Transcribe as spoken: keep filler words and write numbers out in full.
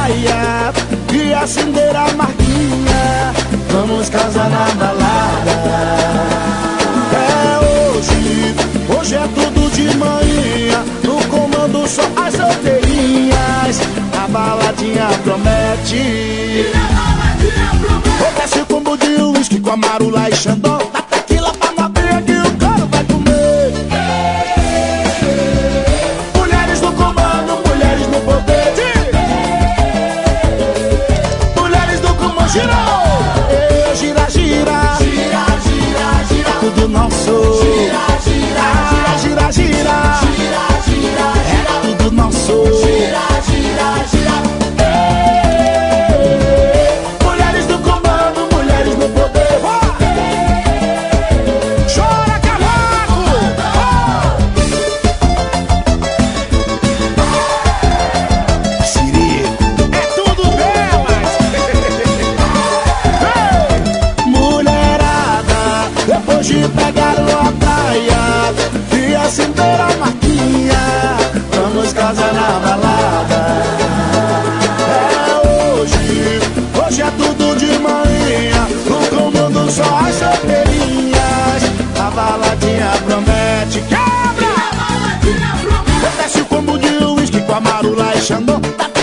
praia e acender a marquinha. Vamos casar na balada. É hoje, hoje é tudo de manhã. No comando só as solteirinhas. A baladinha promete. Vou descer o combo de uísque com a Marula e Xandão. Dá tequila pra novinha que o coro vai comer. Mulheres no comando, mulheres no poder. Mulheres no comando, girou. Gira, gira, gira, gira, gira, tudo nosso. Gira, gira, gira, gira, gira, gira, gira, é tudo nosso. Gira, gira, gira. Mulheres no comando, mulheres no poder. Chora, cavaco. Sirico, é tudo delas. Mulherada, depois de pegar uma praia e acender a marquinha, vamos casar na balada. É hoje, hoje é tudo de manhã. No comando só as solteirinhas. A baladinha promete. Quebra! A baladinha promete. Desce o combo de uísque com a Marula e Xandão.